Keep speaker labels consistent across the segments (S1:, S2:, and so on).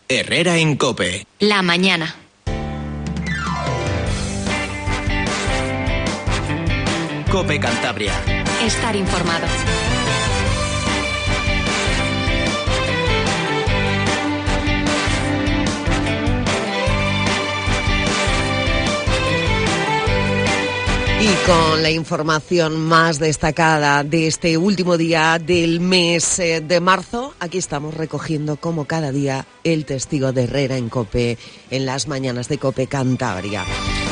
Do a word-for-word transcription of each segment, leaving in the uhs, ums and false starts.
S1: Herrera en COPE.
S2: La mañana.
S1: COPE Cantabria.
S2: Estar informado.
S3: Y con la información más destacada de este último día del mes de marzo, aquí estamos recogiendo como cada día el testigo de Herrera en COPE en las mañanas de COPE Cantabria.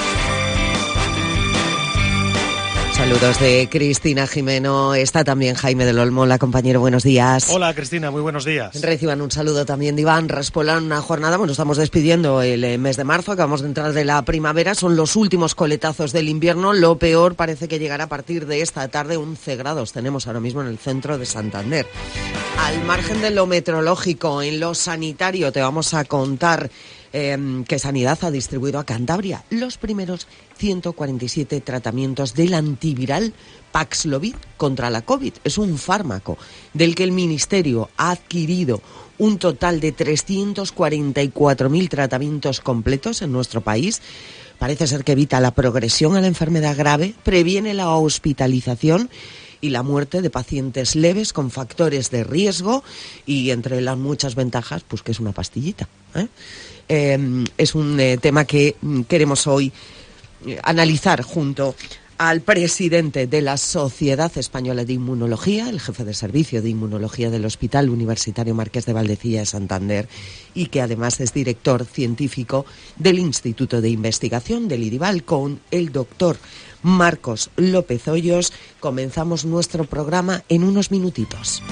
S3: Saludos de Cristina Jimeno, está también Jaime del Olmo, la compañero, buenos días.
S4: Hola Cristina, muy buenos días.
S3: Reciban un saludo también de Iván Raspolán, una jornada, bueno, estamos despidiendo el mes de marzo, acabamos de entrar de la primavera, son los últimos coletazos del invierno, lo peor parece que llegará a partir de esta tarde, once grados tenemos ahora mismo en el centro de Santander. Al margen de lo meteorológico, en lo sanitario te vamos a contar Eh, que Sanidad ha distribuido a Cantabria los primeros ciento cuarenta y siete tratamientos del antiviral Paxlovid contra la COVID. Es un fármaco del que el Ministerio ha adquirido un total de trescientos cuarenta y cuatro mil tratamientos completos en nuestro país. Parece ser que evita la progresión a la enfermedad grave, previene la hospitalización y la muerte de pacientes leves con factores de riesgo y entre las muchas ventajas, pues que es una pastillita, ¿eh? Eh, es un eh, tema que queremos hoy eh, analizar junto al presidente de la Sociedad Española de Inmunología, el jefe de servicio de inmunología del Hospital Universitario Marqués de Valdecilla de Santander y que además es director científico del Instituto de Investigación del IDIVAL, con el doctor Marcos López Hoyos. Comenzamos nuestro programa en unos minutitos.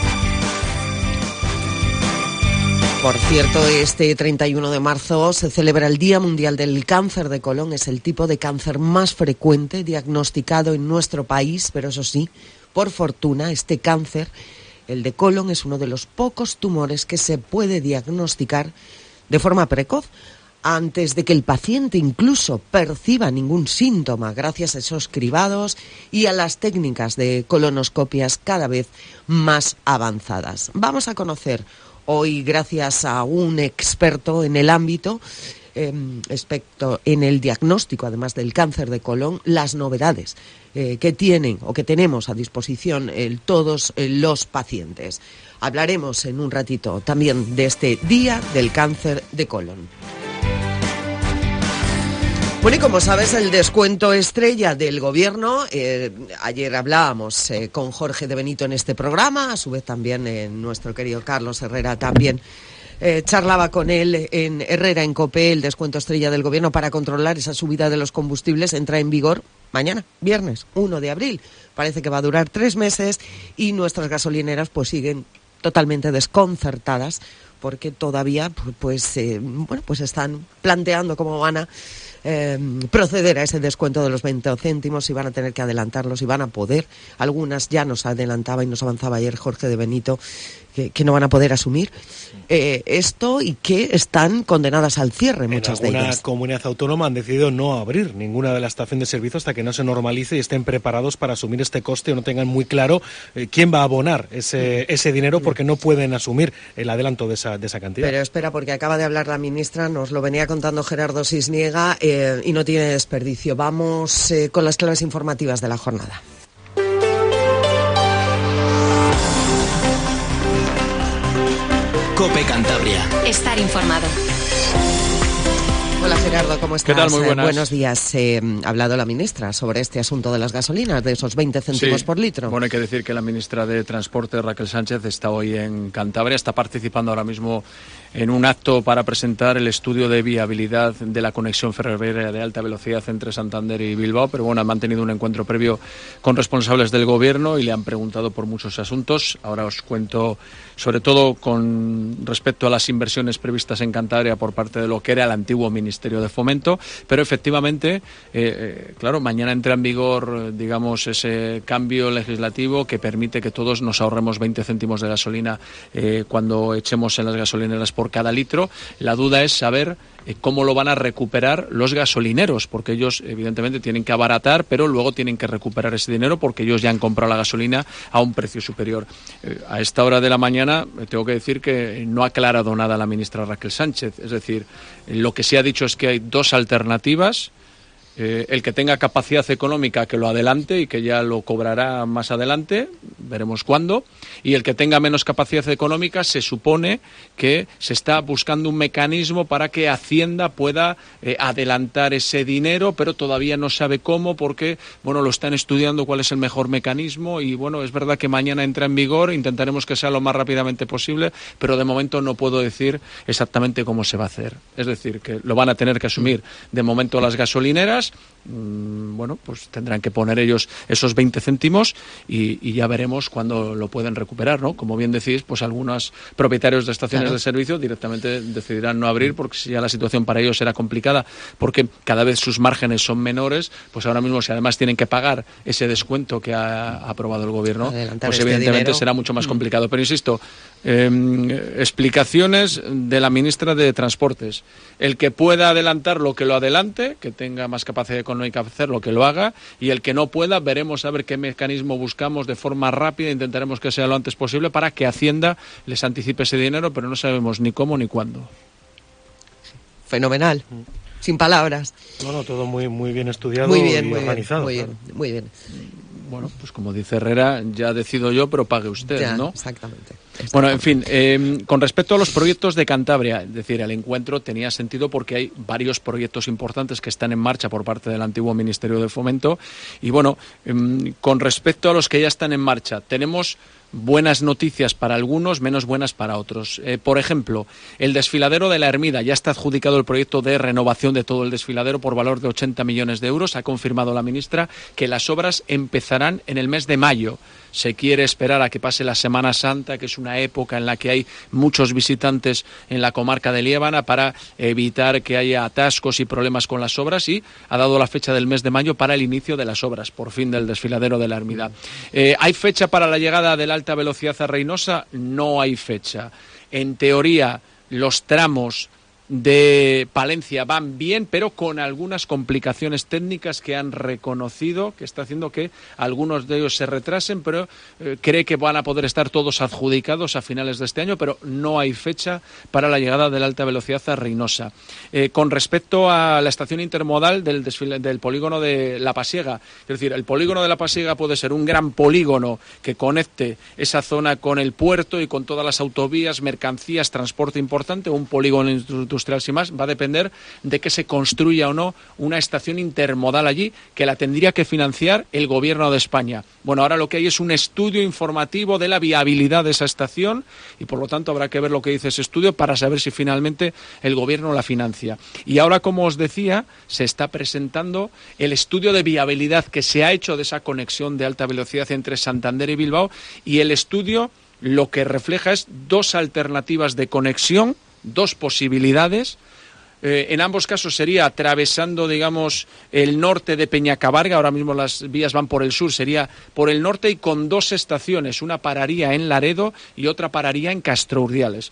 S3: Por cierto, este treinta y uno de marzo se celebra el Día Mundial del Cáncer de Colon. Es el tipo de cáncer más frecuente diagnosticado en nuestro país, pero eso sí, por fortuna, este cáncer, el de colon, es uno de los pocos tumores que se puede diagnosticar de forma precoz, antes de que el paciente incluso perciba ningún síntoma, gracias a esos cribados y a las técnicas de colonoscopias cada vez más avanzadas. Vamos a conocer hoy, gracias a un experto en el ámbito, eh, experto en el diagnóstico, además del cáncer de colon, las novedades eh, que tienen o que tenemos a disposición eh, todos eh, los pacientes. Hablaremos en un ratito también de este Día del Cáncer de Colon. Bueno, y como sabes, el descuento estrella del Gobierno, eh, ayer hablábamos eh, con Jorge de Benito en este programa, a su vez también eh, nuestro querido Carlos Herrera también eh, charlaba con él en Herrera en COPE. El descuento estrella del Gobierno para controlar esa subida de los combustibles entra en vigor mañana, viernes uno de abril. Parece que va a durar tres meses y nuestras gasolineras pues siguen totalmente desconcertadas porque todavía pues eh, bueno pues están planteando cómo van a Eh, proceder a ese descuento de los veinte céntimos, si van a tener que adelantarlos, si van a poder. Algunas ya nos adelantaba y nos avanzaba ayer Jorge de Benito que, que no van a poder asumir eh, esto y que están condenadas al cierre, muchas de ellas.
S4: En alguna comunidad autónoma han decidido no abrir ninguna de la estación de servicio hasta que no se normalice y estén preparados para asumir este coste o no tengan muy claro eh, quién va a abonar ese, ese dinero, porque no pueden asumir el adelanto de esa, de esa cantidad.
S3: Pero espera, porque acaba de hablar la ministra, nos lo venía contando Gerardo Sisniega, eh, y no tiene desperdicio. Vamos eh, con las claves informativas de la jornada.
S1: COPE Cantabria.
S2: Estar informado.
S3: Hola Gerardo, ¿cómo estás?
S5: ¿Qué tal? Muy buenas.
S3: Eh, buenos días. Eh, ha hablado la ministra sobre este asunto de las gasolinas, de esos veinte céntimos
S5: sí.
S3: por litro.
S5: Bueno, hay que decir que la ministra de Transporte, Raquel Sánchez, está hoy en Cantabria, está participando ahora mismo en un acto para presentar el estudio de viabilidad de la conexión ferroviaria de alta velocidad entre Santander y Bilbao, pero bueno, han mantenido un encuentro previo con responsables del Gobierno y le han preguntado por muchos asuntos. Ahora os cuento, sobre todo con respecto a las inversiones previstas en Cantabria por parte de lo que era el antiguo Ministerio de Fomento, pero efectivamente, eh, eh, claro, mañana entra en vigor, digamos, ese cambio legislativo que permite que todos nos ahorremos veinte céntimos de gasolina eh, cuando echemos en las gasolineras por cada litro. La duda es saber eh, cómo lo van a recuperar los gasolineros, porque ellos evidentemente tienen que abaratar, pero luego tienen que recuperar ese dinero porque ellos ya han comprado la gasolina a un precio superior. Eh, a esta hora de la mañana eh, tengo que decir que no ha aclarado nada la ministra Raquel Sánchez, es decir, eh, lo que se ha dicho es que hay dos alternativas. Eh, el que tenga capacidad económica que lo adelante y que ya lo cobrará más adelante, veremos cuándo, y el que tenga menos capacidad económica se supone que se está buscando un mecanismo para que Hacienda pueda eh, adelantar ese dinero, pero todavía no sabe cómo porque, bueno, lo están estudiando cuál es el mejor mecanismo y, bueno, es verdad que mañana entra en vigor, intentaremos que sea lo más rápidamente posible, pero de momento no puedo decir exactamente cómo se va a hacer. Es decir, que lo van a tener que asumir de momento las gasolineras. Bueno, pues tendrán que poner ellos esos veinte céntimos y, y ya veremos cuándo lo pueden recuperar, ¿no? Como bien decís, pues algunos propietarios de estaciones claro. de servicio directamente decidirán no abrir porque si ya la situación para ellos era complicada, porque cada vez sus márgenes son menores, pues ahora mismo si además tienen que pagar ese descuento que ha, ha aprobado el gobierno, Adelantar pues este evidentemente dinero. será mucho más complicado. Pero insisto, eh, explicaciones de la ministra de Transportes. El que pueda adelantar lo que lo adelante, que tenga más capacidad económica que hacerlo, que lo haga, y el que no pueda, veremos a ver qué mecanismo buscamos de forma rápida, intentaremos que sea lo antes posible para que Hacienda les anticipe ese dinero, pero no sabemos ni cómo ni cuándo.
S3: Fenomenal. Sin palabras.
S4: No, no, todo muy muy bien estudiado
S3: muy bien,
S4: y
S3: muy
S4: organizado.
S3: Bien,
S4: claro.
S3: muy bien, muy bien.
S5: Bueno, pues como dice Herrera, ya decido yo, pero pague usted,
S3: ya,
S5: ¿no?
S3: Exactamente. exactamente.
S5: Bueno, en fin, eh, con respecto a los proyectos de Cantabria, es decir, el encuentro tenía sentido porque hay varios proyectos importantes que están en marcha por parte del antiguo Ministerio de Fomento. Y bueno, eh, con respecto a los que ya están en marcha, tenemos buenas noticias para algunos, menos buenas para otros. Eh, por ejemplo, el desfiladero de la Ermida. Ya está adjudicado el proyecto de renovación de todo el desfiladero por valor de ochenta millones de euros. Ha confirmado la ministra que las obras empezarán en el mes de mayo. Se quiere esperar a que pase la Semana Santa, que es una época en la que hay muchos visitantes en la comarca de Liébana, para evitar que haya atascos y problemas con las obras, y ha dado la fecha del mes de mayo para el inicio de las obras, por fin, del desfiladero de la Ermida. Eh, ¿Hay fecha para la llegada de la alta velocidad a Reynosa? No hay fecha. En teoría, los tramos de Palencia van bien, pero con algunas complicaciones técnicas que han reconocido, que está haciendo que algunos de ellos se retrasen, pero eh, cree que van a poder estar todos adjudicados a finales de este año, pero no hay fecha para la llegada de la alta velocidad a Reynosa. Eh, con respecto a la estación intermodal del, desfile, del polígono de La Pasiega, es decir, el polígono de La Pasiega puede ser un gran polígono que conecte esa zona con el puerto y con todas las autovías, mercancías, transporte importante, o un polígono industrial sin más. Va a depender de que se construya o no una estación intermodal allí, que la tendría que financiar el Gobierno de España. Bueno, ahora lo que hay es un estudio informativo de la viabilidad de esa estación y por lo tanto habrá que ver lo que dice ese estudio para saber si finalmente el Gobierno la financia. Y ahora, como os decía, se está presentando el estudio de viabilidad que se ha hecho de esa conexión de alta velocidad entre Santander y Bilbao, y el estudio lo que refleja es dos alternativas de conexión, dos posibilidades. Eh, en ambos casos sería atravesando, digamos, el norte de Peñacabarga. Ahora mismo las vías van por el sur, sería por el norte y con dos estaciones. Una pararía en Laredo y otra pararía en Castourdiales.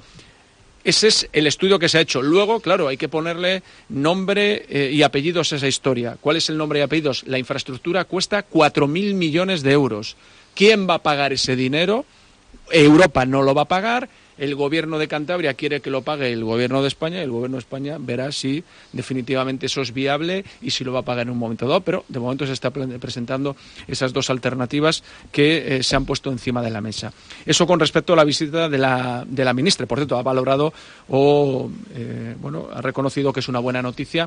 S5: Ese es el estudio que se ha hecho. Luego, claro, hay que ponerle nombre eh, y apellidos a esa historia. ¿Cuál es el nombre y apellidos? La infraestructura cuesta cuatro mil millones de euros. ¿Quién va a pagar ese dinero? Europa no lo va a pagar. El Gobierno de Cantabria quiere que lo pague el Gobierno de España, y el Gobierno de España verá si definitivamente eso es viable y si lo va a pagar en un momento dado, pero de momento se están presentando esas dos alternativas que eh, se han puesto encima de la mesa. Eso con respecto a la visita de la, de la ministra. Por cierto, ha valorado o eh, bueno, ha reconocido que es una buena noticia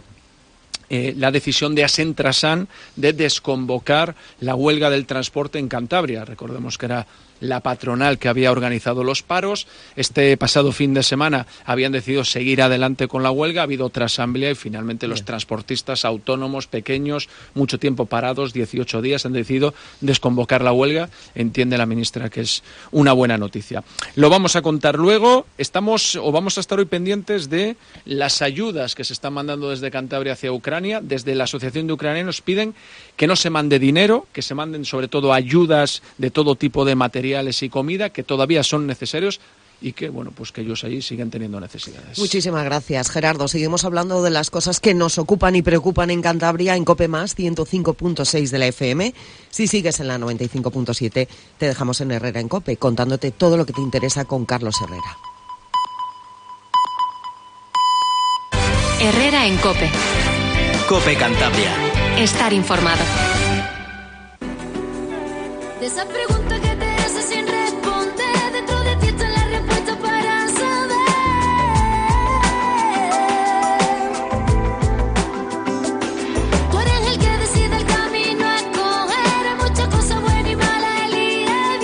S5: Eh, la decisión de Asentrasan de desconvocar la huelga del transporte en Cantabria. Recordemos que era la patronal que había organizado los paros. Este pasado fin de semana habían decidido seguir adelante con la huelga. Ha habido otra asamblea y finalmente los Bien. transportistas autónomos pequeños, mucho tiempo parados, dieciocho días, han decidido desconvocar la huelga. Entiende la ministra que es una buena noticia. Lo vamos a contar luego. Estamos o vamos a estar hoy pendientes de las ayudas que se están mandando desde Cantabria hacia Ucrania. Desde la Asociación de Ucranianos piden que no se mande dinero, que se manden sobre todo ayudas de todo tipo de materiales y comida, que todavía son necesarios. y que, bueno, pues que ellos ahí siguen teniendo necesidades.
S3: Muchísimas gracias, Gerardo. Seguimos hablando de las cosas que nos ocupan y preocupan en Cantabria, en COPE Más, ciento cinco punto seis de la F M. Si sigues en la noventa y cinco punto siete, te dejamos en Herrera en COPE, contándote todo lo que te interesa con Carlos Herrera.
S2: Herrera en COPE.
S1: COPE Cantabria.
S2: Estar informado.
S6: De esa pregunta que te haces sin responder, dentro de ti está la respuesta para saber. Tú eres el que decide el camino a escoger, hay muchas cosas buenas y malas, elige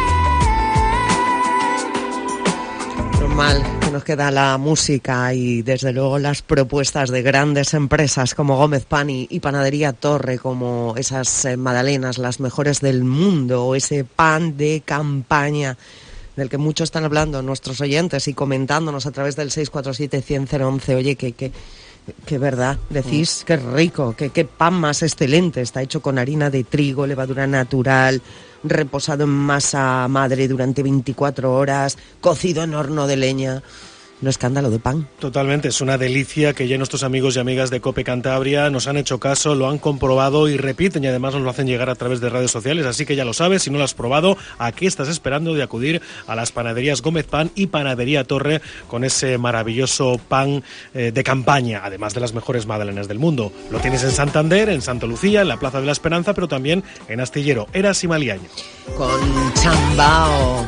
S6: bien.
S3: Normal que nos queda la música y desde luego las propuestas de grandes empresas como Gómez Pan y, y Panadería Torre, como esas eh, magdalenas, las mejores del mundo, o ese pan de campaña del que muchos están hablando nuestros oyentes y comentándonos a través del seis cuatro siete, cien, cero once. Oye, que, que, que verdad, decís, qué rico, que qué pan más excelente, está hecho con harina de trigo, levadura natural, reposado en masa madre durante veinticuatro horas, cocido en horno de leña. Un escándalo de pan.
S4: Totalmente, es una delicia que ya nuestros amigos y amigas de COPE Cantabria nos han hecho caso, lo han comprobado y repiten, y además nos lo hacen llegar a través de redes sociales, así que ya lo sabes, si no lo has probado, ¿a qué estás esperando de acudir a las panaderías Gómez Pan y Panadería Torre con ese maravilloso pan eh, de campaña, además de las mejores magdalenas del mundo? Lo tienes en Santander, en Santa Lucía, en la Plaza de la Esperanza, pero también en Astillero, Eras y Maliaño.
S3: Con Chambao,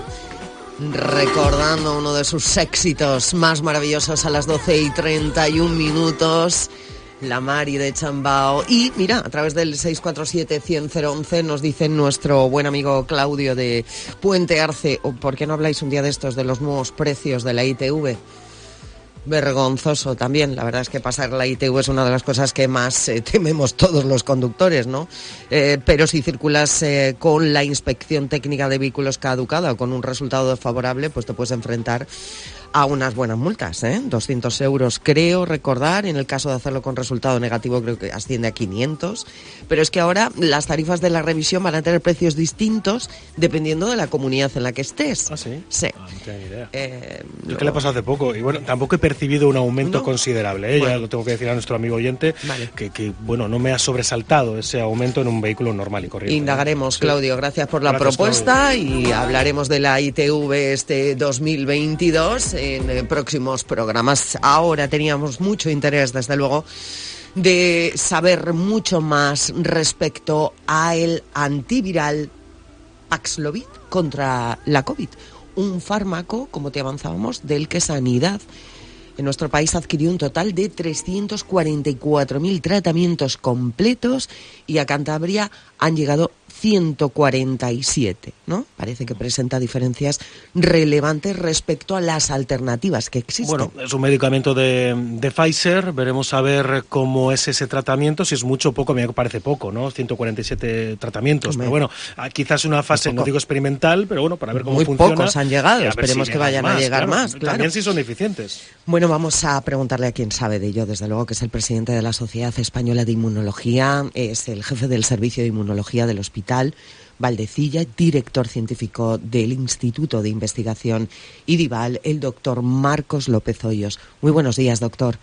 S3: recordando uno de sus éxitos más maravillosos a las doce y treinta y un minutos, la Mari de Chambao. Y mira, a través del seis cuatro siete, cien, cero once nos dice nuestro buen amigo Claudio de Puente Arce, o ¿por qué no habláis un día de estos de los nuevos precios de la I T V? Vergonzoso también, la verdad es que pasar la I T V es una de las cosas que más eh, tememos todos los conductores, ¿no? Eh, pero si circulas eh, con la inspección técnica de vehículos caducada o con un resultado desfavorable, pues te puedes enfrentar a unas buenas multas, ¿eh? doscientos euros, creo recordar, en el caso de hacerlo con resultado negativo creo que asciende a quinientos, pero es que ahora las tarifas de la revisión van a tener precios distintos dependiendo de la comunidad en la que estés.
S4: ¿Ah, sí?
S3: Sí.
S4: Ah, no tengo ni idea.
S3: Eh,
S4: Yo es que le ha pasado hace poco, y bueno, tampoco he percibido un aumento
S3: ¿No?
S4: considerable, ¿eh?
S3: Bueno.
S4: Ya lo tengo que decir a nuestro amigo oyente,
S3: Vale.
S4: que, que, bueno, no me ha sobresaltado ese aumento en un vehículo normal y corriente.
S3: Indagaremos,
S4: Sí.
S3: Claudio, gracias por la
S4: Gracias,
S3: propuesta,
S4: Claudio.
S3: y hablaremos de la I T V este dos mil veintidós en eh, próximos programas. Ahora teníamos mucho interés, desde luego, de saber mucho más respecto a el antiviral Paxlovid contra la COVID, un fármaco, como te avanzábamos, del que Sanidad en nuestro país adquirió un total de trescientos cuarenta y cuatro mil tratamientos completos, y a Cantabria han llegado ciento cuarenta y siete, ¿no? Parece que presenta diferencias relevantes respecto a las alternativas que existen.
S4: Bueno, es un medicamento de, de Pfizer, veremos a ver cómo es ese tratamiento, si es mucho o poco, a mí me parece poco, ¿no? ciento cuarenta y siete tratamientos,
S3: Hombre.
S4: pero bueno, quizás una fase, no digo experimental, pero bueno, para ver cómo
S3: Muy
S4: funciona.
S3: pocos han llegado,
S4: y a ver
S3: esperemos
S4: si
S3: que
S4: llegan
S3: vayan a llegar
S4: claro.
S3: más, claro.
S4: También si son eficientes.
S3: Bueno, vamos a preguntarle a quien sabe de ello, desde luego, que es el presidente de la Sociedad Española de Inmunología, es el jefe del Servicio de Inmunología del Hospital Valdecilla, director científico del Instituto de Investigación IDIVAL, el doctor Marcos López Hoyos. Muy buenos días, doctor.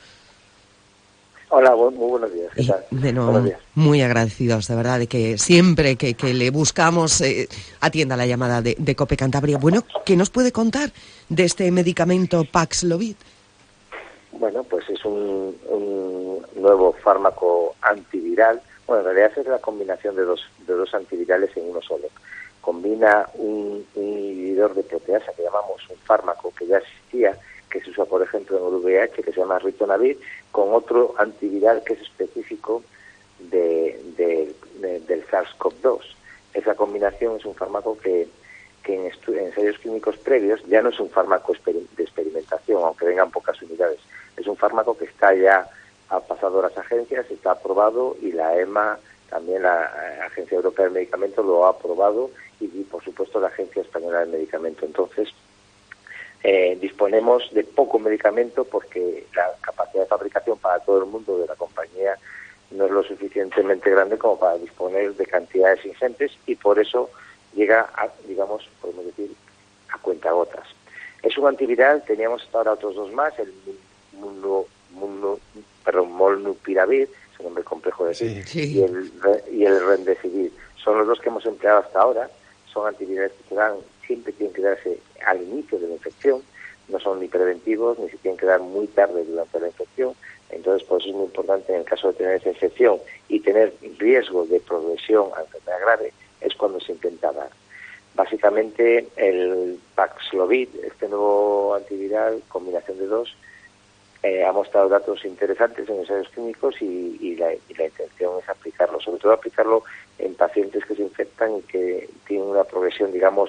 S7: Hola, muy buenos días. ¿Qué
S3: Y,
S7: tal?
S3: bueno,
S7: Buenos días.
S3: muy agradecidos, de verdad, de que siempre que, que le buscamos eh, atienda la llamada de, de COPE Cantabria. Bueno, ¿qué nos puede contar de este medicamento Paxlovid?
S7: Bueno, pues es un, un nuevo fármaco antiviral. Bueno, en realidad es la combinación de dos, de dos antivirales en uno solo. Combina un, un inhibidor de proteasa que llamamos un fármaco que ya existía, que se usa, por ejemplo, en el V I H, que se llama ritonavir, con otro antiviral que es específico de, de, de, del SARS-CoV dos. Esa combinación es un fármaco que, que en, estu- en ensayos clínicos previos ya no es un fármaco exper- de experimentación, aunque vengan pocas unidades. Es un fármaco que está ya, ha pasado a las agencias, está aprobado, y la E M A, también la Agencia Europea del Medicamento, lo ha aprobado, y, y por supuesto la Agencia Española del Medicamento. Entonces, eh, disponemos de poco medicamento porque la capacidad de fabricación para todo el mundo de la compañía no es lo suficientemente grande como para disponer de cantidades ingentes, y por eso llega a, digamos, podemos decir, a cuentagotas. es un antiviral, teníamos hasta ahora otros dos más, el mundo, mundo, perdón, molnupiravir, es un nombre complejo de decir,
S3: sí, sí.
S7: y el y el remdesivir. Son los dos que hemos empleado hasta ahora, son antivirales que se dan, siempre tienen que darse al inicio de la infección, no son ni preventivos, ni se tienen que dar muy tarde durante la infección. Entonces, por eso es muy importante, en el caso de tener esa infección y tener riesgo de progresión a enfermedad grave, es cuando se intenta dar. Básicamente, el Paxlovid, este nuevo antiviral, combinación de dos, eh, ha mostrado datos interesantes en ensayos clínicos y, y, la, y la intención es aplicarlo, sobre todo aplicarlo en pacientes que se infectan y que tienen una progresión, digamos,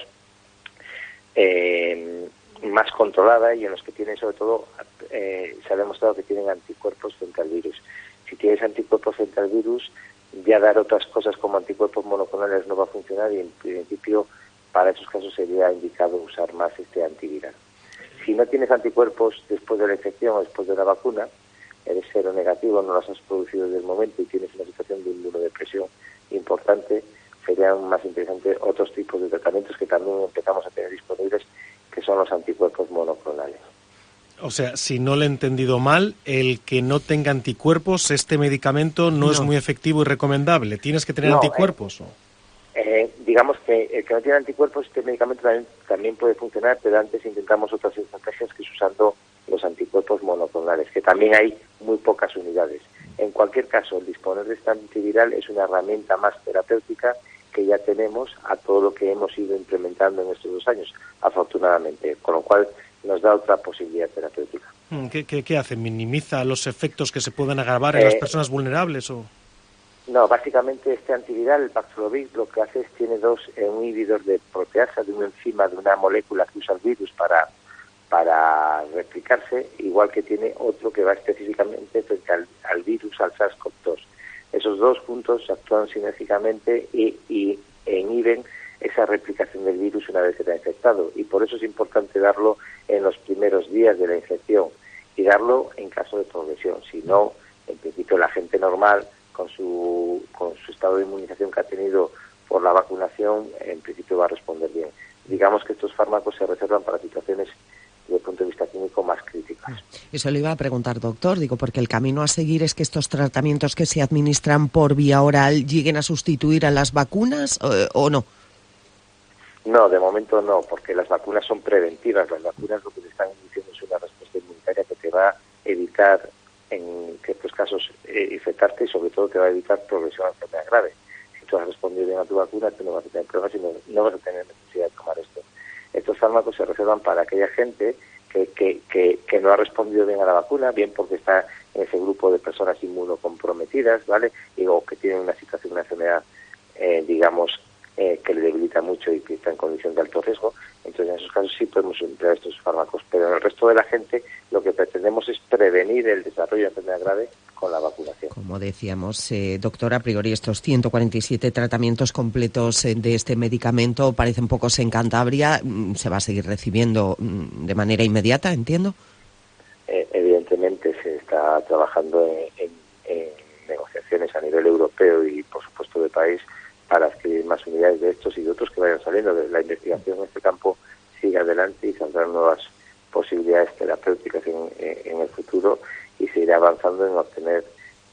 S7: eh, más controlada y en los que tienen, sobre todo, eh, se ha demostrado que tienen anticuerpos frente al virus. Si tienes anticuerpos frente al virus, ya dar otras cosas como anticuerpos monoclonales no va a funcionar y en principio para esos casos sería indicado usar más este antiviral. Si no tienes anticuerpos después de la infección o después de la vacuna, eres cero negativo, no los has producido desde el momento y tienes una situación de inmunodepresión importante, serían más interesantes otros tipos de tratamientos que también empezamos a tener disponibles, que son los anticuerpos monoclonales.
S4: O sea, si no lo he entendido mal, el que no tenga anticuerpos, este medicamento no, no. es muy efectivo y recomendable. ¿Tienes que tener no, anticuerpos?
S7: Eh, eh, digamos que el que no tiene anticuerpos, este medicamento también, también puede funcionar, pero antes intentamos otras estrategias que es usando los anticuerpos monoclonales, que también hay muy pocas unidades. En cualquier caso, el disponer de este antiviral es una herramienta más terapéutica que ya tenemos a todo lo que hemos ido implementando en estos dos años, afortunadamente, con lo cual nos da otra posibilidad terapéutica.
S4: ¿Qué, qué, qué hace? ¿Minimiza los efectos que se pueden agravar en
S7: eh,
S4: las personas vulnerables? O
S7: No, básicamente este antiviral, el Paxlovid, lo que hace es tiene dos eh, un inhibidor de proteasa de una enzima, de una molécula que usa el virus para, para replicarse, igual que tiene otro que va específicamente frente al, al virus, al SARS-CoV dos. Esos dos juntos actúan sinérgicamente y, y e inhiben esa replicación del virus una vez que está infectado. Y por eso es importante darlo en los primeros días de la infección y darlo en caso de progresión. Si no, en principio la gente normal, con su, con su estado de inmunización que ha tenido por la vacunación, en principio va a responder bien. Digamos que estos fármacos se reservan para situaciones desde el punto de vista clínico más críticas.
S3: Eso le iba a preguntar, doctor, digo, porque el camino a seguir es que estos tratamientos que se administran por vía oral lleguen a sustituir a las vacunas o, o no.
S7: No, de momento no, porque las vacunas son preventivas. Las vacunas lo que te están diciendo es una respuesta inmunitaria que te va a evitar, en ciertos casos, eh, infectarte y sobre todo te va a evitar progresión a enfermedad grave. Si tú has respondido bien a tu vacuna, tú no vas a tener problemas y no, no vas a tener necesidad de tomar esto. Estos fármacos se reservan para aquella gente que, que, que, que no ha respondido bien a la vacuna, bien porque está en ese grupo de personas inmunocomprometidas, ¿vale? Y, o que tienen una situación, una enfermedad, eh, digamos, eh, que le debilita mucho y que está en condición de alto riesgo. Entonces, en esos casos sí podemos emplear estos fármacos. Pero en el resto de la gente, lo que pretendemos es prevenir el desarrollo de enfermedad grave con la vacunación.
S3: Como decíamos, eh, doctor, a priori estos ciento cuarenta y siete tratamientos completos eh, de este medicamento parecen pocos en Cantabria. ¿Se va a seguir recibiendo mm, de manera inmediata, entiendo?
S7: Eh, evidentemente se está trabajando en, en, en negociaciones a nivel europeo y, por supuesto, de país para adquirir más unidades de estos y de otros que vayan saliendo. La investigación en este campo sigue adelante y saldrán nuevas posibilidades terapéuticas en, en el futuro y se irá avanzando en obtener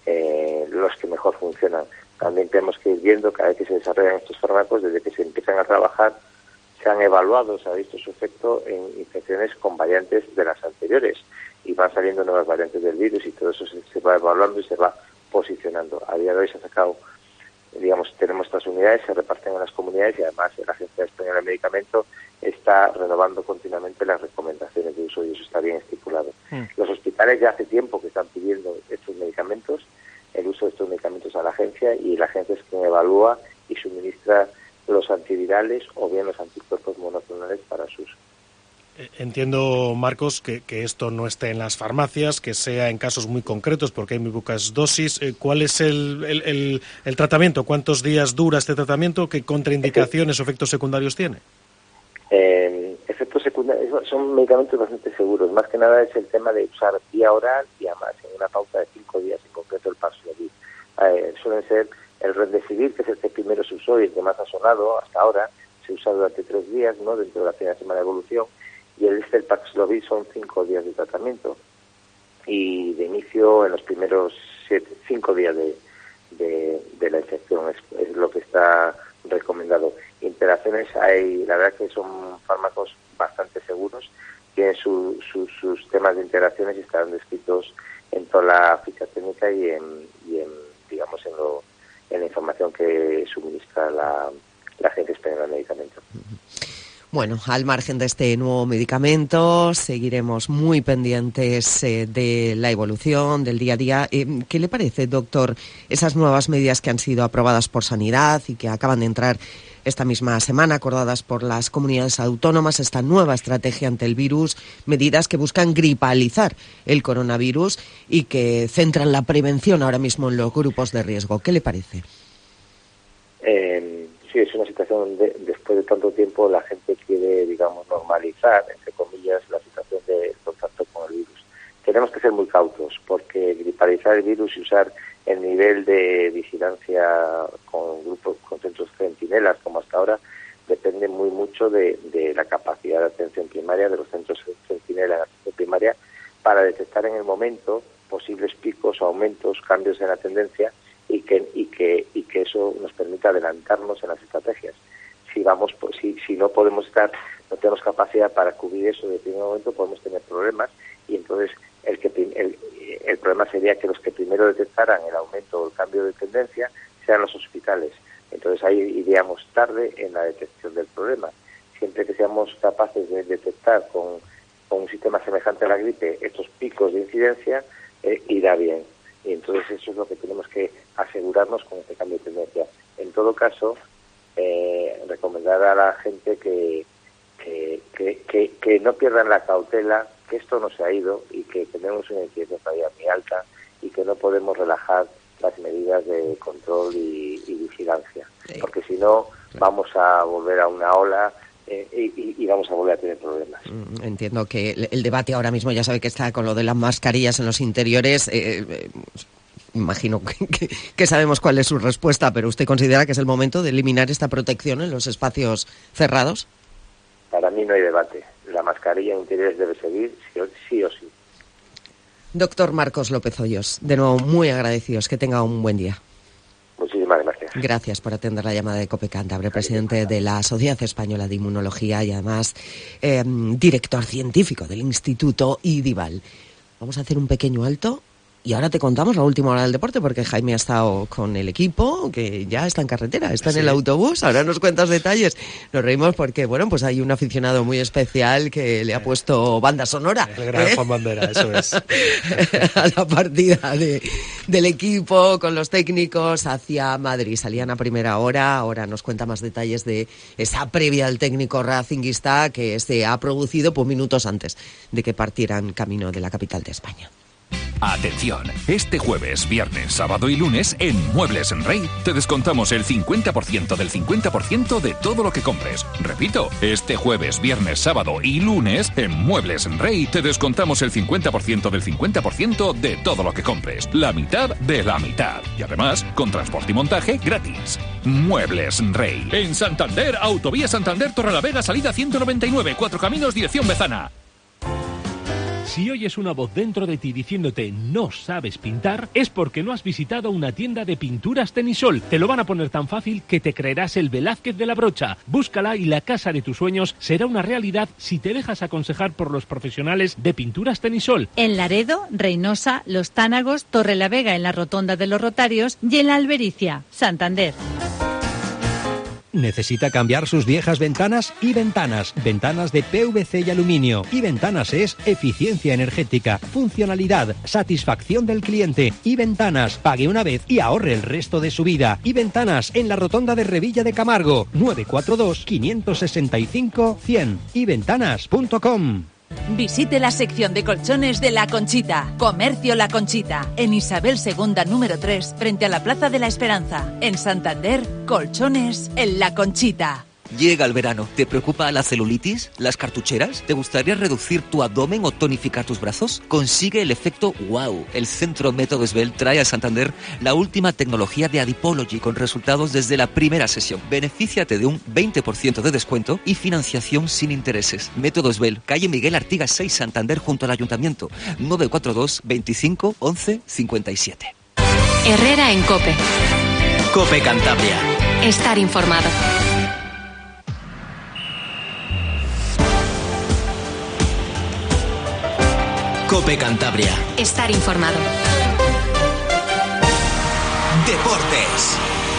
S7: eh, los que mejor funcionan. También tenemos que ir viendo cada vez que se desarrollan estos fármacos, desde que se empiezan a trabajar, se han evaluado, se ha visto su efecto en infecciones con variantes de las anteriores y van saliendo nuevas variantes del virus y todo eso se, se va evaluando y se va posicionando. A día de hoy se ha sacado, digamos, tenemos estas unidades, se reparten en las comunidades y además la Agencia Española de Medicamento está renovando continuamente las recomendaciones de uso y eso está bien estipulado. Mm. Los hospitales ya hace tiempo que están pidiendo estos medicamentos, el uso de estos medicamentos a la agencia y la agencia es quien evalúa y suministra los antivirales o bien los anticuerpos monoclonales para su uso.
S4: Entiendo, Marcos, que, que esto no esté en las farmacias, que sea en casos muy concretos, porque hay muy pocas dosis. ¿Cuál es el, el, el, el tratamiento? ¿Cuántos días dura este tratamiento? ¿Qué contraindicaciones o efectos secundarios tiene?
S7: Eh, efectos secundarios son medicamentos bastante seguros. Más que nada es el tema de usar vía oral y además en una pauta de cinco días, en concreto el Paxlovid. Eh, suelen ser el Remdesivir, que es el que primero se usó y el que más ha sonado hasta ahora, se usa durante tres días, ¿no?, dentro de la primera semana de evolución. y el este, el Paxlovid, son cinco días de tratamiento, y de inicio en los primeros siete, cinco días de, de, de la infección, es, es lo que está recomendado. Interacciones hay, la verdad que son fármacos bastante seguros, tienen su, su, sus temas de interacciones y están descritos en toda la ficha técnica y en, y en digamos, en, lo, en la información que suministra la, la Agencia Española de Medicamentos.
S3: Bueno, al margen de este nuevo medicamento, seguiremos muy pendientes eh, de la evolución del día a día. Eh, ¿Qué le parece, doctor, esas nuevas medidas que han sido aprobadas por Sanidad y que acaban de entrar esta misma semana, acordadas por las comunidades autónomas, esta nueva estrategia ante el virus, medidas que buscan gripalizar el coronavirus y que centran la prevención ahora mismo en los grupos de riesgo? ¿Qué le parece?
S7: Eh, sí, es una situación donde después de tanto tiempo la gente quiere, digamos, normalizar, entre comillas, la situación de contacto con el virus. Tenemos que ser muy cautos, porque gripalizar el virus y usar el nivel de vigilancia con grupos, con centros centinelas como hasta ahora, depende muy mucho de, de la capacidad de atención primaria de los centros centinelas de atención primaria para detectar en el momento posibles picos o aumentos, cambios en la tendencia y que y que y que eso nos permita adelantarnos en las estrategias. Si vamos, pues, si si no podemos estar, no tenemos capacidad para cubrir eso de primer momento, podemos tener problemas y entonces el que el, el problema sería que los que primero detectaran el aumento o el cambio de tendencia sean los hospitales. Entonces ahí iríamos tarde en la detección del problema. Siempre que seamos capaces de detectar con, con un sistema semejante a la gripe estos picos de incidencia, eh, irá bien. Y entonces eso es lo que tenemos que asegurarnos con este cambio de tendencia. En todo caso, eh, recomendar a la gente que, que, que, que, que no pierdan la cautela, que esto no se ha ido y que tenemos una incidencia todavía muy alta y que no podemos relajar las medidas de control y, y vigilancia, sí. Porque si no vamos a volver a una ola eh, y, y vamos a volver a tener problemas.
S3: Entiendo que el, el debate ahora mismo ya sabe que está con lo de las mascarillas en los interiores. Eh, eh, imagino que, que, que sabemos cuál es su respuesta, pero ¿usted considera que es el momento de eliminar esta protección en los espacios cerrados?
S7: Para mí no hay debate. La mascarilla en interiores debe seguir sí o sí. O sí.
S3: Doctor Marcos López Hoyos, de nuevo muy agradecidos. Que tenga un buen día.
S7: Muchísimas gracias.
S3: Gracias por atender la llamada de COPE Cantabria, presidente de la Sociedad Española de Inmunología y además eh, director científico del Instituto IDIVAL. Vamos a hacer un pequeño alto y ahora te contamos la última hora del deporte, porque Jaime ha estado con el equipo, que ya está en carretera, está en sí. el autobús. Ahora nos cuentas detalles. Nos reímos porque, bueno, pues hay un aficionado muy especial que le ha puesto banda sonora.
S4: El gran
S3: ¿eh?
S4: Juan Bandera, eso es.
S3: A la partida de, del equipo con los técnicos hacia Madrid. Salían a primera hora, ahora nos cuenta más detalles de esa previa al técnico racinguista que se ha producido pues, minutos antes de que partieran camino de la capital de España.
S8: Atención, este jueves, viernes, sábado y lunes en Muebles en Rey te descontamos el cincuenta por ciento del cincuenta por ciento de todo lo que compres. Repito, este jueves, viernes, sábado y lunes en Muebles en Rey te descontamos el cincuenta por ciento del cincuenta por ciento de todo lo que compres. La mitad de la mitad. Y además, con transporte y montaje gratis. Muebles en Rey. En Santander, Autovía Santander Torrelavega, salida ciento noventa y nueve, Cuatro Caminos, dirección Bezana.
S9: Si oyes una voz dentro de ti diciéndote no sabes pintar, es porque no has visitado una tienda de pinturas Tenisol. Te lo van a poner tan fácil que te creerás el Velázquez de la brocha. Búscala y la casa de tus sueños será una realidad si te dejas aconsejar por los profesionales de pinturas Tenisol.
S10: En Laredo, Reynosa, Los Tánagos, Torrelavega en la Rotonda de los Rotarios y en la Albericia, Santander.
S11: ¿Necesita cambiar sus viejas ventanas? Y Ventanas, ventanas de P V C y aluminio. Y Ventanas es eficiencia energética, funcionalidad, satisfacción del cliente. Y Ventanas, pague una vez y ahorre el resto de su vida. Y Ventanas en la Rotonda de Revilla de Camargo, nueve cuatro dos, cinco seis cinco, cien. y ventanas punto com.
S12: Visite la sección de colchones de La Conchita. Comercio La Conchita. En Isabel segunda número tres, frente a la Plaza de la Esperanza. En Santander, colchones en La Conchita.
S13: Llega el verano. ¿Te preocupa la celulitis? ¿Las cartucheras? ¿Te gustaría reducir tu abdomen o tonificar tus brazos? Consigue el efecto wow. El Centro Método Esbel trae a Santander la última tecnología de Adipology con resultados desde la primera sesión. Benefíciate de un veinte por ciento de descuento y financiación sin intereses. Método Esbel, calle Miguel Artigas seis, Santander, junto al Ayuntamiento. nueve cuatro dos, veinticinco, once, cincuenta y siete.
S2: Herrera en COPE.
S1: COPE Cantabria.
S2: Estar informado.
S1: COPE Cantabria.
S2: Estar informado.
S1: Deportes.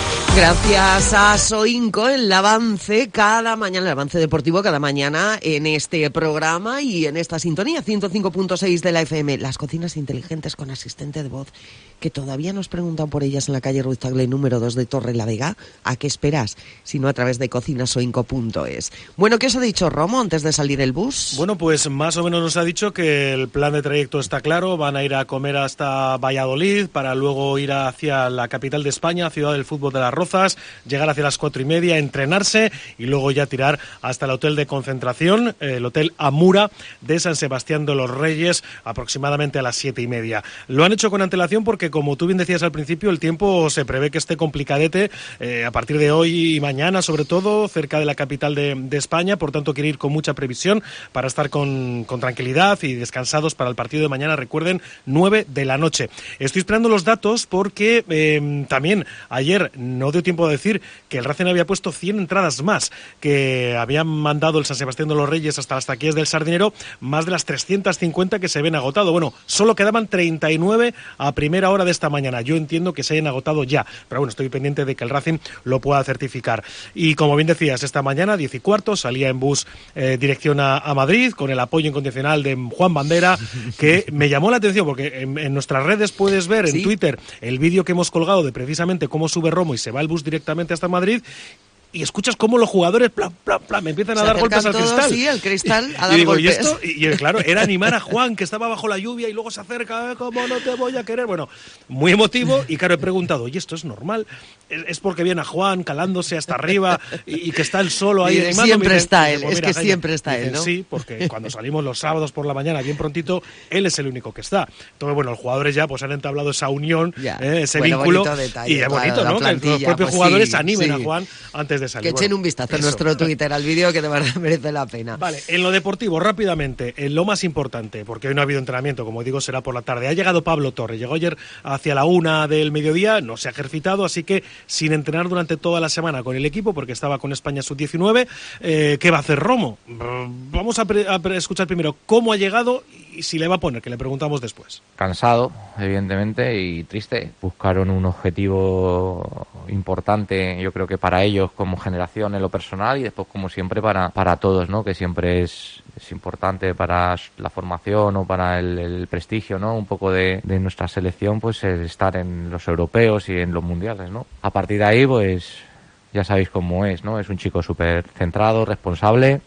S3: Gracias a Soinco, el avance cada mañana, el avance deportivo cada mañana en este programa y en esta sintonía ciento cinco punto seis de la F M. Las cocinas inteligentes con asistente de voz, que todavía nos preguntan por ellas en la calle Ruiz Tagle número dos de Torrelavega. ¿A qué esperas? Si no, a través de cocinasoinco punto es. Bueno, ¿qué os ha dicho Romo antes de salir el bus?
S4: Bueno, pues más o menos nos ha dicho que el plan de trayecto está claro. Van a ir a comer hasta Valladolid para luego ir hacia la capital de España, ciudad del fútbol de Las Rozas, llegar hacia las cuatro y media, entrenarse y luego ya tirar hasta el hotel de concentración, el Hotel Amura de San Sebastián de los Reyes, aproximadamente a las siete y media. Lo han hecho con antelación porque, como tú bien decías al principio, el tiempo se prevé que esté complicadete eh, a partir de hoy y mañana, sobre todo cerca de la capital de, de España. Por tanto, quiere ir con mucha previsión para estar con, con tranquilidad y descansados para el partido de mañana. Recuerden, nueve de la noche. Estoy esperando los datos porque eh, también ayer no dio tiempo de decir que el Racing había puesto cien entradas más, que habían mandado el San Sebastián de los Reyes hasta las taquillas del Sardinero, más de las trescientas cincuenta que se ven agotado. Bueno, solo quedaban treinta y nueve a primera hora de esta mañana. Yo entiendo que se hayan agotado ya, pero bueno, estoy pendiente de que el Racing lo pueda certificar. Y como bien decías, esta mañana, diez y cuarto, salía en bus eh, dirección a, a Madrid, con el apoyo incondicional de Juan Bandera, que me llamó la atención, porque en, en nuestras redes puedes ver, en ¿Sí? Twitter, el vídeo que hemos colgado de precisamente cómo sube Romo y se va el bus directamente hasta Madrid, y escuchas cómo los jugadores plan, plan, plan, me empiezan a
S3: se
S4: dar golpes al cristal.
S3: Sí, el cristal a dar
S4: y digo,
S3: golpes.
S4: ¿y esto? Y, y claro, era animar a Juan, que estaba bajo la lluvia y luego se acerca, ¿cómo no te voy a querer? Bueno, muy emotivo. Y claro, he preguntado, ¿y esto es normal? ¿Es, es porque viene a Juan calándose hasta arriba y, y que está él solo ahí animando?
S3: Siempre
S4: dicen,
S3: está él,
S4: digo,
S3: es que
S4: Jaime,
S3: siempre está
S4: dicen,
S3: él, ¿no?
S4: Sí, porque cuando salimos los sábados por la mañana, bien prontito, él es el único que está. Entonces, bueno, los jugadores ya pues han entablado esa unión, eh, ese
S3: bueno,
S4: vínculo.
S3: Detalle,
S4: y es bonito,
S3: claro,
S4: ¿no?
S3: Plantilla,
S4: que los propios
S3: pues
S4: jugadores
S3: sí,
S4: animen
S3: sí.
S4: a Juan antes de salir.
S3: Que echen
S4: bueno,
S3: un vistazo en
S4: eso.
S3: nuestro Twitter al vídeo, que de verdad merece la pena.
S4: Vale, en lo deportivo, rápidamente, en lo más importante, porque hoy no ha habido entrenamiento, como digo, será por la tarde. Ha llegado Pablo Torre, llegó ayer hacia la una del mediodía, no se ha ejercitado, así que sin entrenar durante toda la semana con el equipo, porque estaba con España sub diecinueve. Eh, ¿Qué va a hacer Romo? Vamos a, pre- a pre- escuchar primero cómo ha llegado y si le va a poner, que le preguntamos después.
S14: Cansado, evidentemente, y triste. Buscaron un objetivo importante, yo creo que para ellos como generación en lo personal y después, como siempre, para, para todos, ¿no? Que siempre es, es importante para la formación o para el, el prestigio, ¿no? Un poco de, de nuestra selección, pues el estar en los europeos y en los mundiales, ¿no? A partir de ahí, pues ya sabéis cómo es, ¿no? Es un chico súper centrado, responsable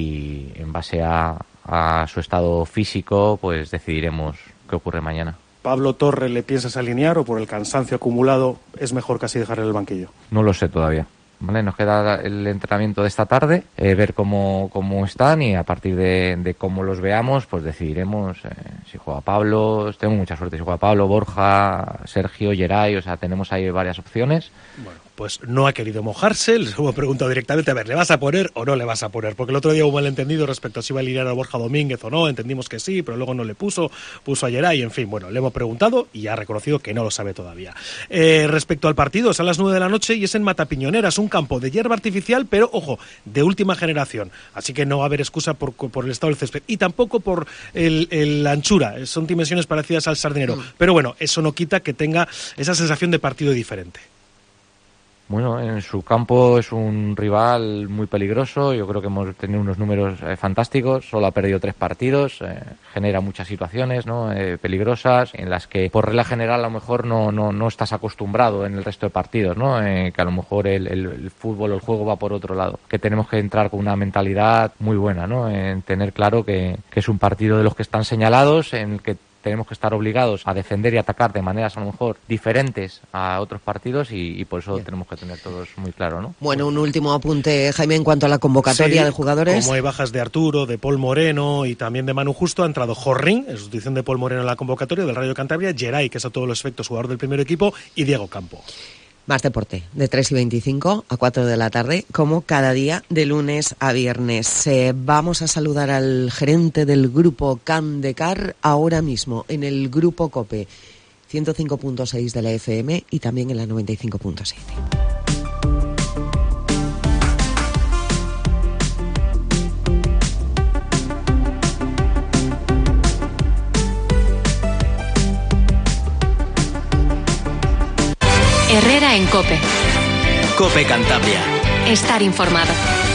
S14: y en base a, a su estado físico, pues decidiremos qué ocurre mañana.
S4: ¿Pablo Torre le piensas alinear o por el cansancio acumulado es mejor casi dejarle en el banquillo?
S14: No lo sé todavía. Vale, nos queda el entrenamiento de esta tarde, eh, ver cómo, cómo están y a partir de, de cómo los veamos, pues decidiremos eh, si juega Pablo, tengo mucha suerte, si juega Pablo, Borja, Sergio, Geray, o sea, tenemos ahí varias opciones.
S4: Bueno, pues no ha querido mojarse, les hemos preguntado directamente, a ver, ¿le vas a poner o no le vas a poner? Porque el otro día hubo un malentendido respecto a si iba a alinear a Borja Domínguez o no, entendimos que sí, pero luego no le puso, puso a Geray, en fin, bueno, le hemos preguntado y ha reconocido que no lo sabe todavía. Eh, respecto al partido, es a las nueve de la noche y es en Matapiñonera, es un campo de hierba artificial, pero ojo, de última generación, así que no va a haber excusa por, por el estado del césped y tampoco por el, el, la anchura, son dimensiones parecidas al Sardinero, mm. pero bueno, eso no quita que tenga esa sensación de partido diferente.
S14: Bueno, en su campo es un rival muy peligroso, yo creo que hemos tenido unos números eh, fantásticos, solo ha perdido tres partidos, eh, genera muchas situaciones, ¿no? eh, peligrosas, en las que por regla general a lo mejor no, no, no estás acostumbrado en el resto de partidos, ¿no? eh, que a lo mejor el, el, el fútbol o el juego va por otro lado, que tenemos que entrar con una mentalidad muy buena, ¿no? en tener claro que, que es un partido de los que están señalados, en el que tenemos que estar obligados a defender y atacar de maneras a lo mejor diferentes a otros partidos y, y por eso Bien. tenemos que tener todos muy claro, ¿no?
S3: Bueno, un último apunte, Jaime, en cuanto a la convocatoria
S4: sí,
S3: de jugadores.
S4: Como hay bajas de Arturo, de Paul Moreno y también de Manu Justo, ha entrado Jorrín, en sustitución de Paul Moreno en la convocatoria del Rayo de Cantabria, Geray, que es a todos los efectos jugador del primer equipo, y Diego Campo.
S3: Más deporte, de tres y veinticinco a cuatro de la tarde, como cada día, de lunes a viernes. Eh, vamos a saludar al gerente del grupo Can de Car ahora mismo, en el grupo COPE, ciento cinco punto seis de la F M y también en la noventa y cinco punto siete.
S2: Herrera en COPE.
S1: COPE Cantabria.
S2: Estar informado.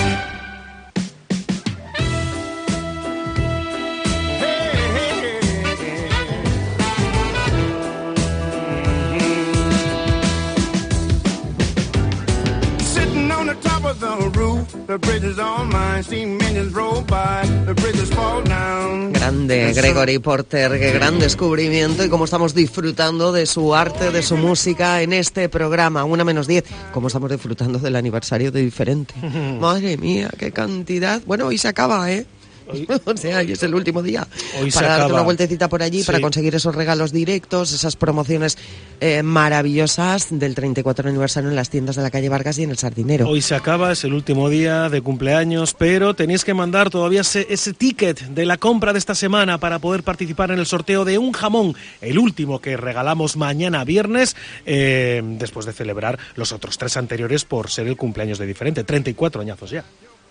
S3: Grande Gregory Porter, qué gran descubrimiento y cómo estamos disfrutando de su arte, de su música en este programa, una menos diez, cómo estamos disfrutando del aniversario de Diferente. Madre mía, qué cantidad. Bueno, hoy se acaba, ¿eh? Hoy, o sea, hoy es el último día
S4: hoy
S3: para darte
S4: acaba.
S3: una vueltecita por allí, sí. para conseguir esos regalos directos, esas promociones eh, maravillosas del treinta y cuatro aniversario en las tiendas de la calle Vargas y en el Sardinero.
S4: Hoy se acaba, es el último día de cumpleaños, pero tenéis que mandar todavía ese, ese ticket de la compra de esta semana para poder participar en el sorteo de un jamón, el último que regalamos mañana viernes, eh, después de celebrar los otros tres anteriores por ser el cumpleaños de Diferente, treinta y cuatro añazos ya.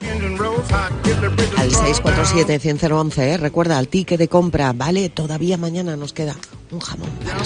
S3: Al seis cuatro siete, cien cero once, ¿eh? Recuerda, al ticket de compra, vale, todavía mañana nos queda un jamón para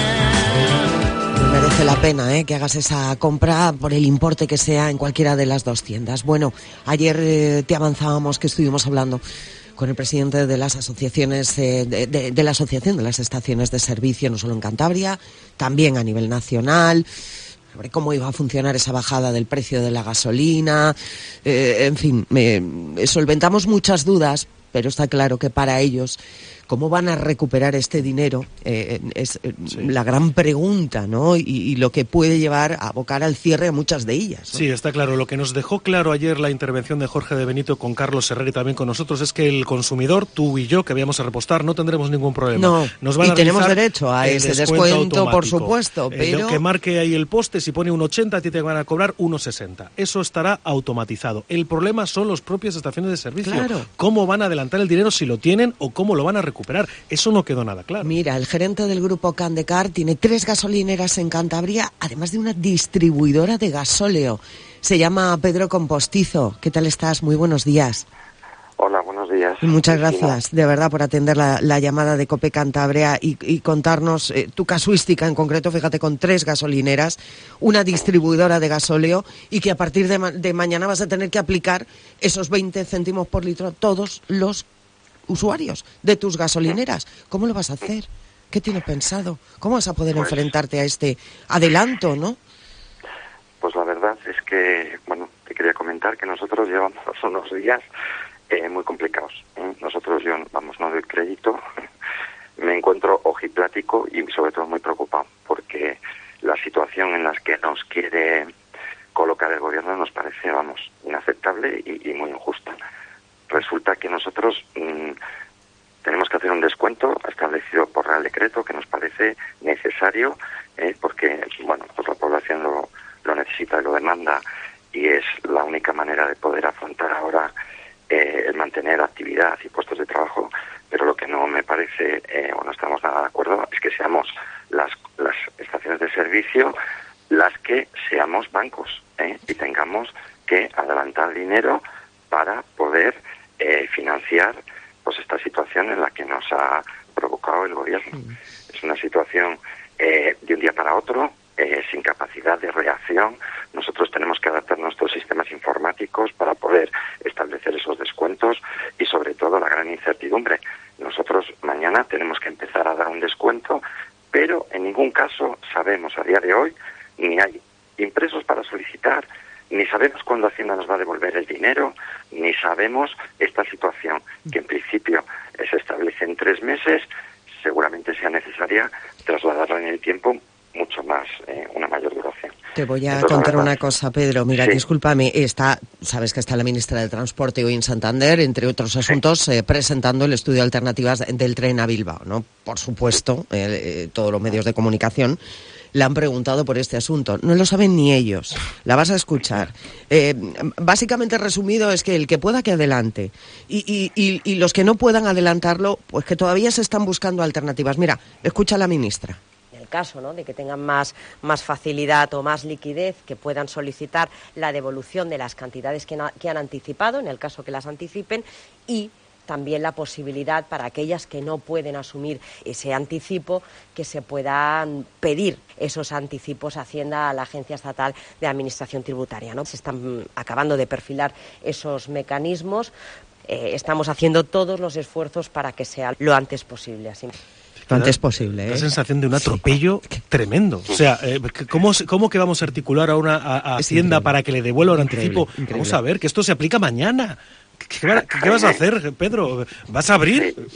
S3: sortear. Merece la pena ¿eh? que hagas esa compra por el importe que sea en cualquiera de las dos tiendas. Bueno, ayer eh, te avanzábamos que estuvimos hablando con el presidente de las asociaciones, eh, de, de, de la Asociación de las Estaciones de Servicio, no solo en Cantabria, también a nivel nacional, sobre cómo iba a funcionar esa bajada del precio de la gasolina, eh, en fin, eh, solventamos muchas dudas, pero está claro que para ellos, cómo van a recuperar este dinero, eh, es eh, sí. la gran pregunta, ¿no? Y, y lo que puede llevar a abocar al cierre a muchas de ellas, ¿no?
S4: Sí, está claro. Lo que nos dejó claro ayer la intervención de Jorge de Benito con Carlos Herrera y también con nosotros es que el consumidor, tú y yo, que vayamos a repostar, no tendremos ningún problema.
S3: No,
S4: nos van
S3: y
S4: a
S3: tenemos derecho a ese descuento, descuento por supuesto, pero...
S4: Eh, que marque ahí el poste, si pone un ochenta, a ti te van a cobrar un sesenta. Eso estará automatizado. El problema son las propias estaciones de servicio.
S3: Claro.
S4: ¿Cómo van a adelantar el dinero si lo tienen o cómo lo van a recuperar? Eso no quedó nada claro.
S3: Mira, el gerente del grupo Can de Car tiene tres gasolineras en Cantabria, además de una distribuidora de gasóleo. Se llama Pedro Compostizo. ¿Qué tal estás? Muy buenos días.
S15: Hola, buenos días.
S3: Y muchas gracias, de verdad, por atender la, la llamada de COPE Cantabria y, y contarnos eh, tu casuística en concreto, fíjate, con tres gasolineras, una distribuidora de gasóleo y que a partir de, ma- de mañana vas a tener que aplicar esos veinte céntimos por litro a todos los usuarios de tus gasolineras. ¿Cómo lo vas a hacer? ¿Qué tienes pensado? ¿Cómo vas a poder
S15: pues,
S3: enfrentarte a este adelanto, no?
S15: Pues la verdad es que, bueno, te quería comentar que nosotros llevamos unos días eh, muy complicados. ¿eh? Nosotros, yo, vamos, no doy crédito, me encuentro ojiplático y sobre todo muy preocupado porque la situación en la que nos quiere colocar el gobierno nos parece, vamos, inaceptable y, y muy injusta. Resulta que nosotros mmm, tenemos que hacer un descuento establecido por Real Decreto que nos parece necesario eh, porque, bueno, pues la población lo, lo necesita y lo demanda y es la única manera de poder afrontar ahora eh, el mantener actividad y puestos de trabajo, pero lo que no me parece eh, o no estamos nada de acuerdo es que seamos las, las estaciones de servicio las que seamos bancos eh, y tengamos que adelantar dinero para poder Eh, financiar pues esta situación en la que nos ha provocado el gobierno. Mm. Es una situación eh, de un día para otro, eh, sin capacidad de reacción. Nosotros tenemos que adaptar nuestros sistemas informáticos para poder establecer esos descuentos y sobre todo la gran incertidumbre. Nosotros mañana tenemos que empezar a dar un descuento, pero en ningún caso sabemos a día de hoy, ni hay impresos para solicitar, ni sabemos cuándo Hacienda nos va a devolver el dinero, ni sabemos esta situación, que en principio se establece en tres meses, seguramente sea necesaria trasladarla en el tiempo mucho más, eh, una mayor duración.
S3: Te voy a
S15: Entonces,
S3: contar
S15: verdad,
S3: una cosa, Pedro. Mira,
S15: sí.
S3: discúlpame, está, sabes que está la ministra de Transporte hoy en Santander, entre otros asuntos, eh, presentando el estudio de alternativas del tren a Bilbao, ¿no? Por supuesto, eh, eh, todos los medios de comunicación le han preguntado por este asunto. No lo saben ni ellos. La vas a escuchar. Eh, básicamente resumido es que el que pueda que adelante y, y, y, y los que no puedan adelantarlo, pues que todavía se están buscando alternativas. Mira, escucha a la ministra.
S16: En el caso, ¿no?, de que tengan más, más facilidad o más liquidez, que puedan solicitar la devolución de las cantidades que, na, que han anticipado, en el caso que las anticipen, y también la posibilidad para aquellas que no pueden asumir ese anticipo, que se puedan pedir esos anticipos a Hacienda, a la Agencia Estatal de Administración Tributaria, ¿no? Se están acabando de perfilar esos mecanismos. Eh, estamos haciendo todos los esfuerzos para que sea lo antes posible. Así.
S3: Lo antes posible, ¿eh?
S4: La sensación de un atropello sí. tremendo. O sea, eh, ¿cómo, ¿cómo que vamos a articular ahora a, a Hacienda para que le devuelva el anticipo? Increíble. Vamos a ver, que esto se aplica mañana. ¿Qué, va, ¿Qué, vas a hacer, Pedro? ¿Vas a abrir?
S15: Sí.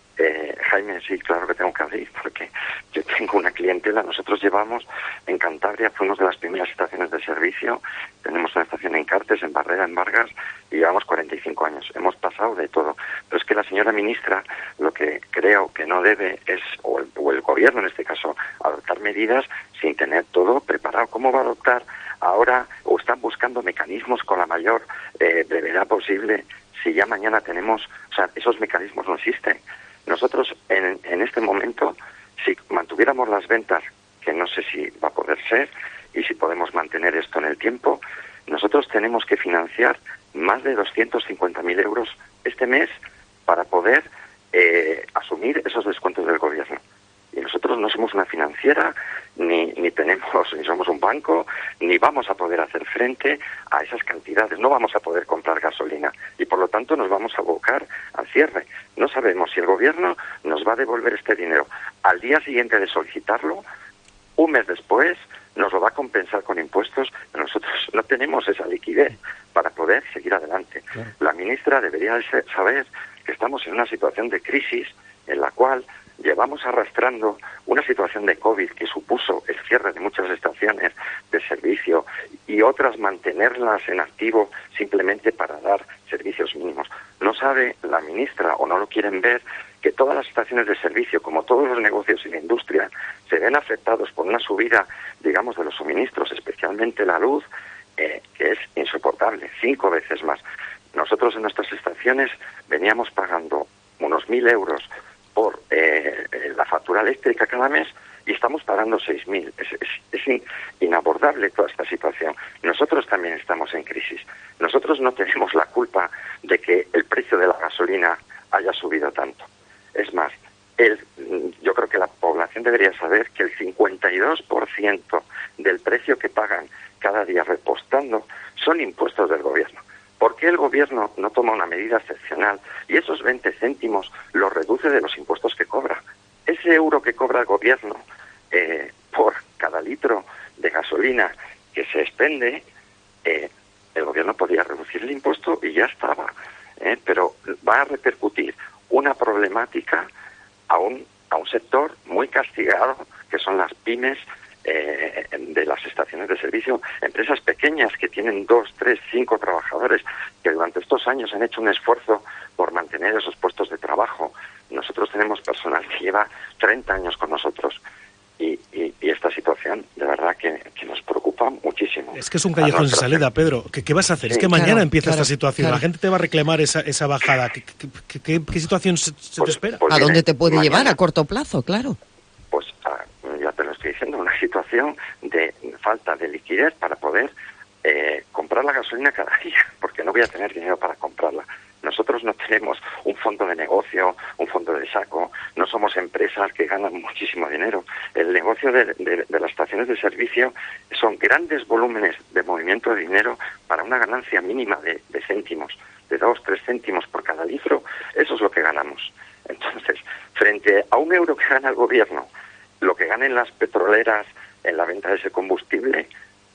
S15: Eh, Jaime, sí, claro que tengo que abrir, porque yo tengo una clientela. Nosotros llevamos en Cantabria, fuimos de las primeras estaciones de servicio. Tenemos una estación en Cartes, en Barrera, en Vargas, y llevamos cuarenta y cinco años. Hemos pasado de todo. Pero es que la señora ministra, lo que creo que no debe es, o el, o el gobierno en este caso, adoptar medidas sin tener todo preparado. ¿Cómo va a adoptar ahora, o están buscando mecanismos con la mayor eh, brevedad posible, si ya mañana tenemos, o sea, esos mecanismos no existen? Nosotros en, en este momento, si mantuviéramos las ventas, que no sé si va a poder ser, y si podemos mantener esto en el tiempo, nosotros tenemos que financiar más de doscientos cincuenta mil euros este mes para poder eh, asumir esos descuentos del gobierno. Y nosotros no somos una financiera, ni, ni tenemos, ni somos un banco, ni vamos a poder hacer frente a esas cantidades. No vamos a poder comprar gasolina y por lo tanto nos vamos a abocar al cierre. No sabemos si el gobierno nos va a devolver este dinero al día siguiente de solicitarlo, un mes después nos lo va a compensar con impuestos. Nosotros no tenemos esa liquidez para poder seguir adelante. Claro. La ministra debería saber que estamos en una situación de crisis en la cual llevamos arrastrando una situación de COVID que supuso el cierre de muchas estaciones de servicio y otras mantenerlas en activo simplemente para dar servicios mínimos. No sabe la ministra, o no lo quieren ver, que todas las estaciones de servicio, como todos los negocios y la industria, se ven afectados por una subida, digamos, de los suministros, especialmente la luz, eh, que es insoportable, cinco veces más. Nosotros en nuestras estaciones veníamos pagando unos mil euros por eh, la factura eléctrica cada mes y estamos pagando seis mil. Es, es, es inabordable toda esta situación. Nosotros también estamos en crisis. Nosotros no tenemos la culpa de que el precio de la gasolina haya subido tanto. Es más, el, yo creo que la población debería saber que el cincuenta y dos por ciento del precio que pagan cada día repostando son impuestos del gobierno. ¿Por qué el gobierno no toma una medida excepcional y esos veinte céntimos los reduce de los impuestos que cobra? Ese euro que cobra el gobierno eh, por cada litro de gasolina que se expende, eh, el gobierno podría reducir el impuesto y ya estaba. Eh, pero va a repercutir una problemática a un, a un sector muy castigado, que son las pymes, Eh, de las estaciones de servicio, empresas pequeñas que tienen dos, tres, cinco trabajadores, que durante estos años han hecho un esfuerzo por mantener esos puestos de trabajo. Nosotros tenemos personal que lleva treinta años con nosotros y, y, y esta situación de verdad que, que nos preocupa muchísimo.
S4: Es que es un callejón sin salida, Pedro. ¿Qué, qué vas a hacer? Sí, es que mañana claro, empieza claro, esta situación. Claro. La gente te va a reclamar esa, esa bajada. ¿Qué, qué, qué, qué situación se, se
S15: pues,
S4: te espera?
S3: Pues, ¿A dónde te puede mañana llevar a corto plazo? Claro.
S15: Pues a, ya te lo estoy diciendo, una situación de falta de liquidez para poder eh, comprar la gasolina cada día, porque no voy a tener dinero para comprarla. Nosotros no tenemos un fondo de negocio, un fondo de saco, no somos empresas que ganan muchísimo dinero. El negocio de, de, de las estaciones de servicio son grandes volúmenes de movimiento de dinero para una ganancia mínima de, de céntimos, de dos, tres céntimos por cada litro. Eso es lo que ganamos. Entonces, frente a un euro que gana el gobierno, lo que ganen las petroleras en la venta de ese combustible,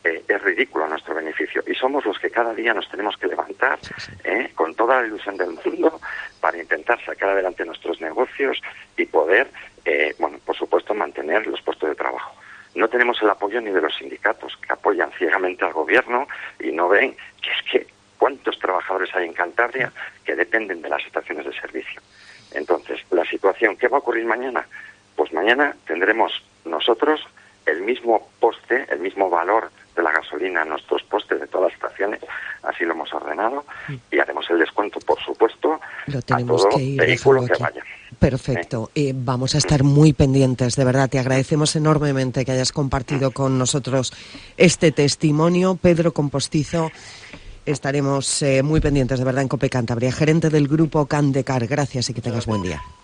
S15: eh, es ridículo nuestro beneficio. Y somos los que cada día nos tenemos que levantar eh, con toda la ilusión del mundo para intentar sacar adelante nuestros negocios y poder, eh, bueno, por supuesto, mantener los puestos de trabajo. No tenemos el apoyo ni de los sindicatos, que apoyan ciegamente al gobierno y no ven que es que cuántos trabajadores hay en Cantabria que dependen de las estaciones de servicio. Entonces, la situación, ¿qué va a ocurrir mañana? Pues mañana tendremos nosotros el mismo poste, el mismo valor de la gasolina en nuestros postes de todas las estaciones, así lo hemos ordenado, y haremos el descuento, por supuesto,
S3: lo
S15: a
S3: tenemos
S15: todo
S3: que ir
S15: vehículo que
S3: dejando aquí.
S15: vaya.
S3: Perfecto. Eh, vamos a estar muy pendientes, de verdad. Te agradecemos enormemente que hayas compartido con nosotros este testimonio. Pedro Compostizo, estaremos eh, muy pendientes, de verdad, en COPE Cantabria, gerente del grupo Candecar. Gracias y que tengas buen día.